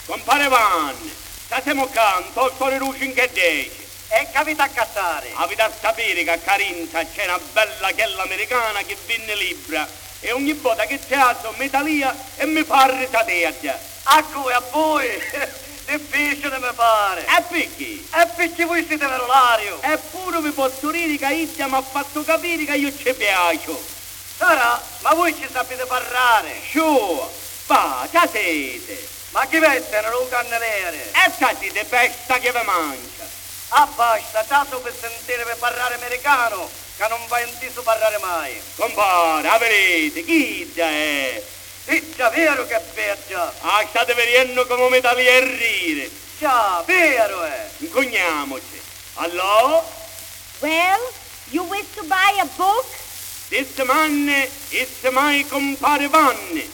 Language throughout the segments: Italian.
Compare Vanni, stasemo canto, il sole luce in che dice. E capite a cattare? Avete a sapere che a Carinza c'è una bella chella americana che venne libera e ogni volta che ti alzo mi talia e mi fa risatergia. A cui, a voi? Difficile mi pare. E perché? E perché voi siete verolario? Eppure vi posso dire che Ida mi ha fatto capire che io ci piaccio. Sarà, ma voi ci sapete parlare? Sciò, va, già siete. Ma chi vettero un cannelere? E già siete pesta che vi mangia. Ah basta, tanto per sentire per parlare americano, che non va inteso parlare mai. Compare, avrete, chi è? Sì, già vero che è peggio. Ah, state venendo come mi tagli a rire. Già, vero è. Incogniamoci. Allora? Well, you wish to buy a book? This man is my compare Vanni.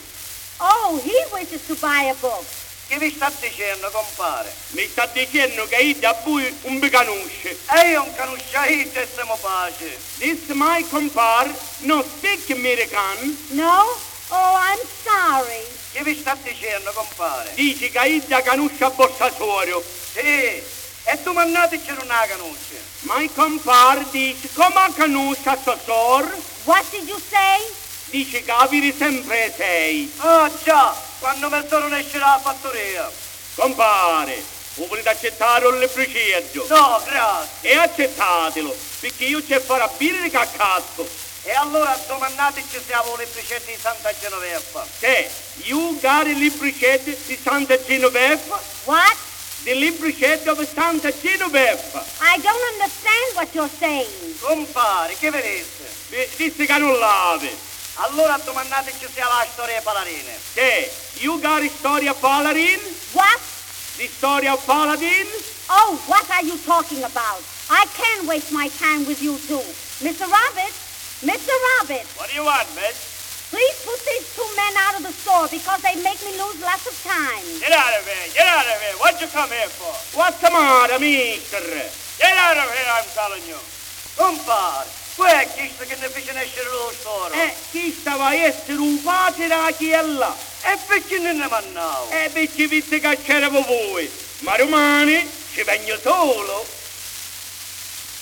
Oh, he wishes to buy a book. Che vi sta dicendo, compare? Mi sta dicendo che Ida a voi un bicanusce. E io non conosco Ida e siamo pace. This my compare no speak American. No? Oh, I'm sorry. Che vi sta dicendo, compare? Dice che Ida canusce a Bossasuorio. Sì, e tu mannate c'è non la conosce. My compare dice come canusce a Sosor. What did you say? Dice che avere sempre sei. Ah già, quando mi torno esce dalla fattoria. Compare, volete accettare un libriceggio? No, grazie. E accettatelo, perché io ci farò birra che a cazzo. E allora domandate-ci se avevo le bricette di Santa Genoveffa. Che, you got a libricetto di Santa Genoveffa? What? The libricetto of Santa Genoveffa. I don't understand what you're saying. Compare, che vedete? Disse che non l'ave. Allora domandate-ci se aveva la storia palarine. Che, you got a storia Paladin? What? The story of Paladin? Oh, what are you talking about? I can't waste my time with you two. Mr. Roberts? Mr. Roberts, What do you want, miss? please put these two men out of the store because they make me lose lots of time. Get out of here, get out of here. What you come here for? What's the matter, mister? Get out of here, I'm telling you. Compare, poi è questo che ne fece nascere lo storo. Chi stava a essere un padre da chi è là? E perché non ne mannavo? Perché viste che c'eravamo voi. Ma domani ci vengo solo.